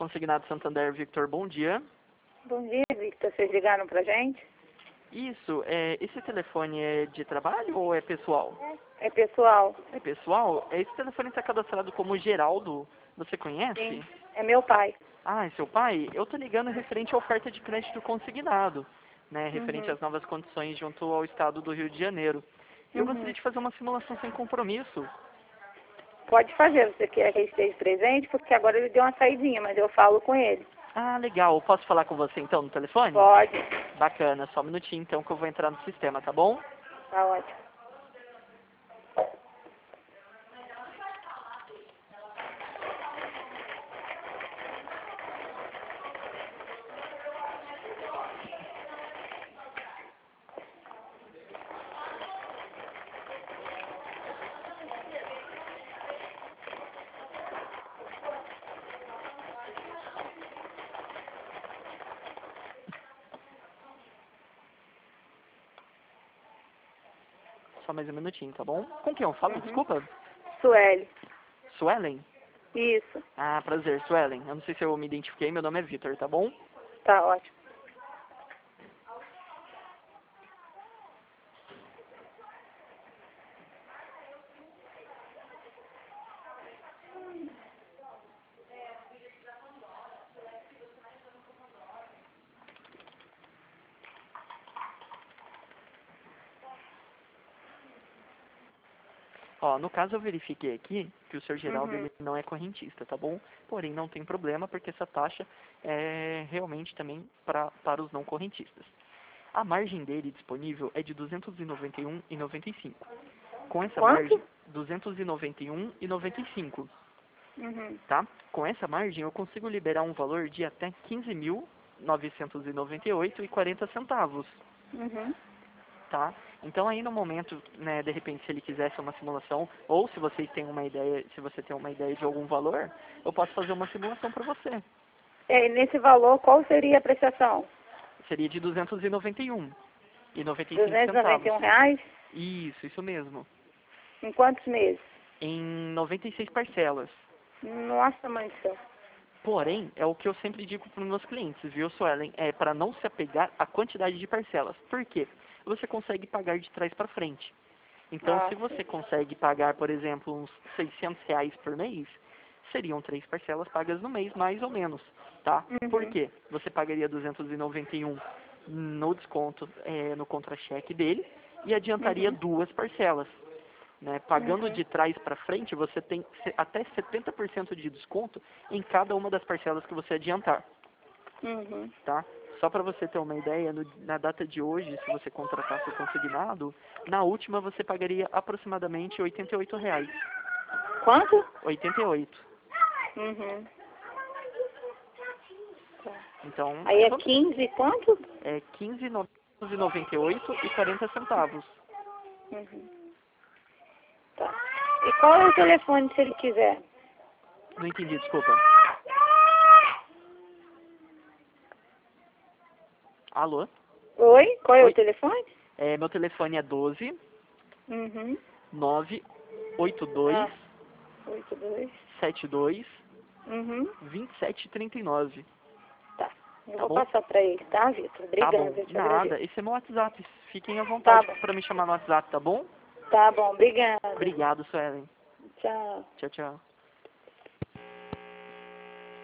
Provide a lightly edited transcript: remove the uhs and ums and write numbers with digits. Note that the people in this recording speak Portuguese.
Consignado Santander, Victor, bom dia. Bom dia, Victor. Vocês ligaram pra gente? Isso, esse telefone é de trabalho ou é pessoal? É pessoal. É pessoal? Esse telefone está cadastrado como Geraldo, você conhece? Sim. É meu pai. Ah, é seu pai? Eu tô ligando referente à oferta de crédito consignado, né, referente às novas condições junto ao estado do Rio de Janeiro. Eu gostaria de fazer uma simulação sem compromisso. Pode fazer. Você quer que ele esteja presente? Porque agora ele deu uma saidinha, mas eu falo com ele. Ah, legal. Posso falar com você então no telefone? Pode. Bacana. Só um minutinho então que eu vou entrar no sistema, tá bom? Tá ótimo. Só mais um minutinho, tá bom? Com quem eu falo? Desculpa. Sueli. Suelen? Isso. Ah, prazer, Suelen. Eu não sei se eu me identifiquei, meu nome é Vitor, tá bom? Tá ótimo. Ó, no caso eu verifiquei aqui que o Sr. Geraldo ele não é correntista, tá bom? Porém, não tem problema porque essa taxa é realmente também para os não correntistas. A margem dele disponível é de R$ 291,95. Com essa margem, Quanto? R$ 291,95, Uhum. tá? Com essa margem eu consigo liberar um valor de até R$ 15.998,40. Uhum. Tá? Então aí no momento, né, de repente se ele quisesse uma simulação, ou se vocês têm uma ideia, se você tem uma ideia de algum valor, eu posso fazer uma simulação para você. E nesse valor, qual seria a prestação? Seria de R$ 291,95 centavos. R$ 291? Isso mesmo. Em quantos meses? Em 96 parcelas. Nossa, mãe do céu. Porém, é o que eu sempre digo para os meus clientes, viu, Suelen? É para não se apegar à quantidade de parcelas. Por quê? Você consegue pagar de trás para frente. Então, se você consegue pagar, por exemplo, uns R$ 600 por mês, seriam 3 parcelas pagas no mês, mais ou menos, tá? Por quê? Você pagaria 291 no desconto, no contra-cheque dele, e adiantaria 2 parcelas. Né? Pagando de trás para frente, você tem até 70% de desconto em cada uma das parcelas que você adiantar. Tá? Só para você ter uma ideia, na data de hoje, se você contratasse o consignado, na última você pagaria aproximadamente R$ 88. Quanto? 88. Então, Aí é 15 quanto? é 15.998,40. Tá. E qual é o telefone se ele quiser? Não entendi, desculpa. Alô? Oi? Qual é Oi. o telefone? Meu telefone é 12 Uhum. 982 82. 72 Uhum. 2739. Tá. Eu Tá vou bom? passar pra ele, tá, Vitor? Tá Obrigada, bom. eu te agradeço. Nada. Esse é meu WhatsApp. Fiquem à Tá vontade bom. para me chamar no WhatsApp, tá bom? Tá bom, obrigada. Obrigado, Suelen. Tchau. Tchau, tchau.